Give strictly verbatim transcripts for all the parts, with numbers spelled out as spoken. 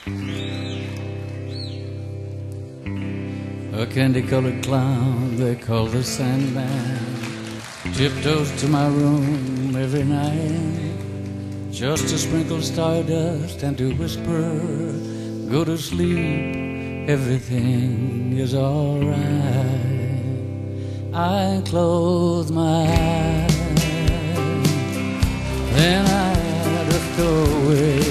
A candy-colored clown they call the Sandman tiptoes to my room every night just to sprinkle stardust and to whisper, go to sleep, everything is all right. I close my eyes, then I drift away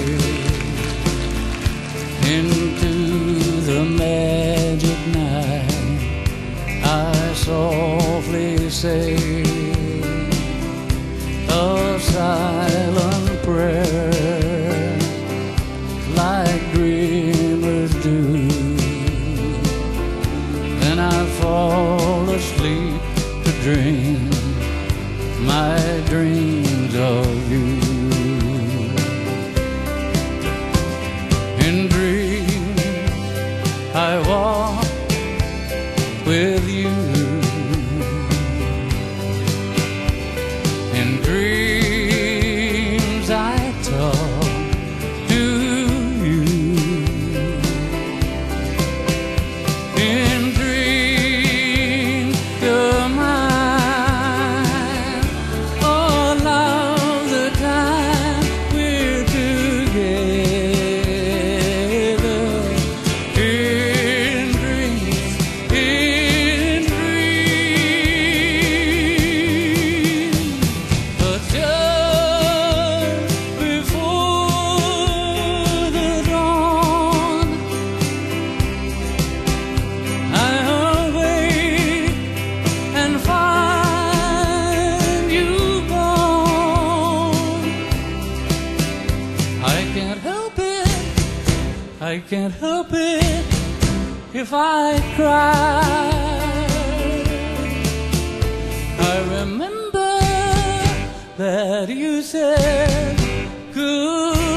into the magic night. I softly say a silent prayer like dreamers do. Then I fall asleep to dream my dreams of you. In dreams I walk with you. In dreams I talk to you. In dreams you're mine all of the time we're together. In dreams, in dreams, but just before the dawn I awake and find you gone. I can't help it, I can't help it if I cry. I remember that you said good